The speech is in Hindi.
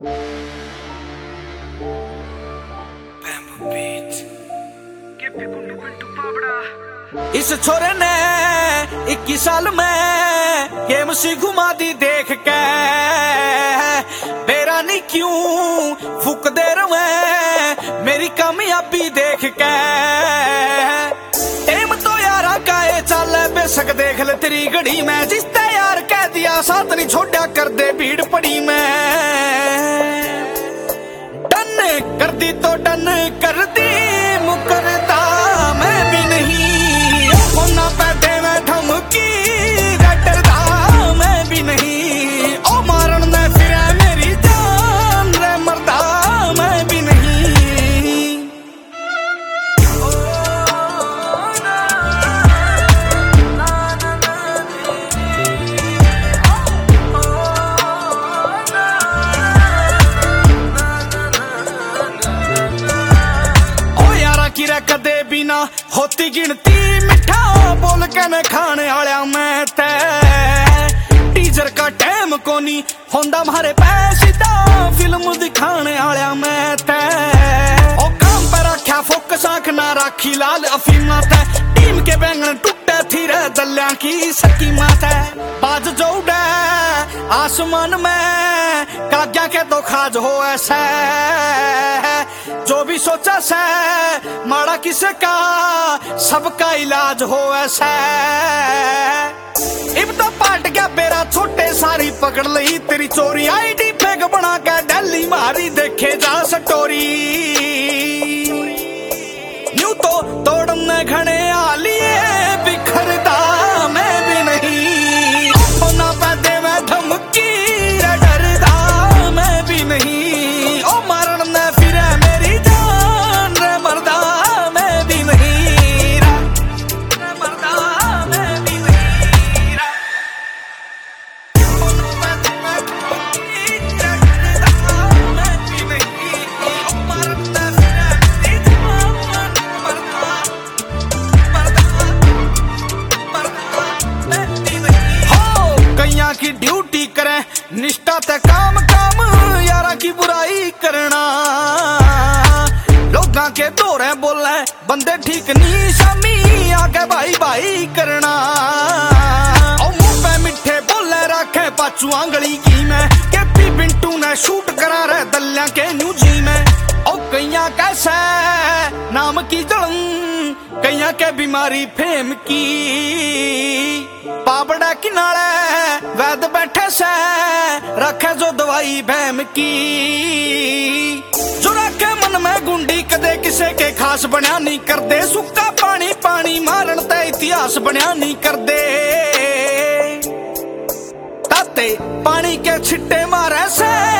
इस छोरे ने 21 साल में गेम सी घुमा दी देख के, मेरा नहीं क्यों फुक दे रहे मेरी कामयाबी देख के। टेम तो यारा काए चल बेशक देख ले तेरी घड़ी में, जिसते यार कह दिया साथ नहीं छोड़ा कर दे भीड़ पड़ी में। डन कर दी तो डन कर दी, मुकरदा मैं भी नहीं, होना पैदे में धमकी डरदा मैं भी नहीं। ओ मारन में फिर मेरी जान रे मरदा मैं भी नहीं। कदे बिना होती गिनती मिठा बोल के न खाने आया मैं ते, टीजर का टाइम कोनी होंदा मारे पैसे दा फिल्म दिखाने आया मैं ते। ओ काम पर रखा फोकस आंख ना राखी लाल अफीमा ते, टीम के बैंगन टूटे थी रे दल्या की सकी माते। बाज जो उड़े आसमान में काग्या के तो खाज हो ऐसा, जो भी सोचा से माड़ा किसे का सबका इलाज हो ऐसा। इब तो पाट गया बेरा छोटे सारी पकड़ ली तेरी चोरी, आईडी फेक बना के डेली मारी देखे जा सटोरी। यूं तो तोड़ने घने आ लिए बिखरदा मैं भी नहीं, होना पैदे में धमकी डरदा मैं भी नहीं। ओ मारन ने फिर मेरी जान रे मरदा मैं भी नहीं, रे मरदा मैं भी नहीं। होना पैदे में धमकी डरदा मैं भी नहीं, ओ मारन ने फिर मेरी जान मरदा मैं भी नहीं। हो कईयां की ड्यूटी करे निष्ठा ते काम काम, यारा की बुराई करना लोगां के दौरे बोले बंदे ठीक नहीं, शामी आके भाई भाई करना। ओ मुंह पे मिठे बोले रखे पाचू आंगली की मैं, के पी बिंटू ने शूट करा रहे दल्या के न्यूजी में। ओ कईयां कैसे नाम की जलन, कईयां के बीमारी फेम की, पापड़ा किनारे वैद बैठे से रखे जो दवाई भैम की। जो रखे मन में गुंडी कदे किसे के खास बनिया नहीं कर दे, सुक्का पानी पानी मारन ते इतिहास बनिया नहीं कर दे। ताते पानी के छिट्टे मारे से